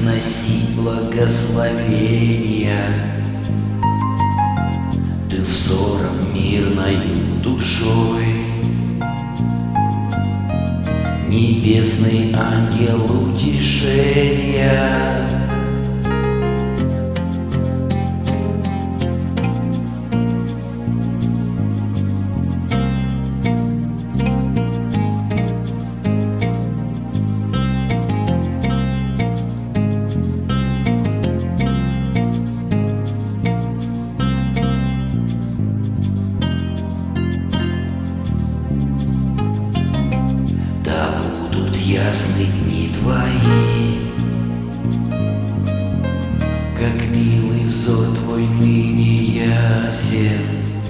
сносить благословения. Ты взором мирною душой, небесный ангел утешения. Да будут ясны дни твои, как милый взор твой ныне ясен,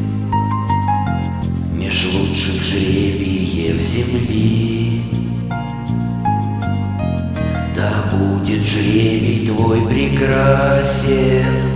меж лучших жребиев земли. Да будет жребий твой прекрасен.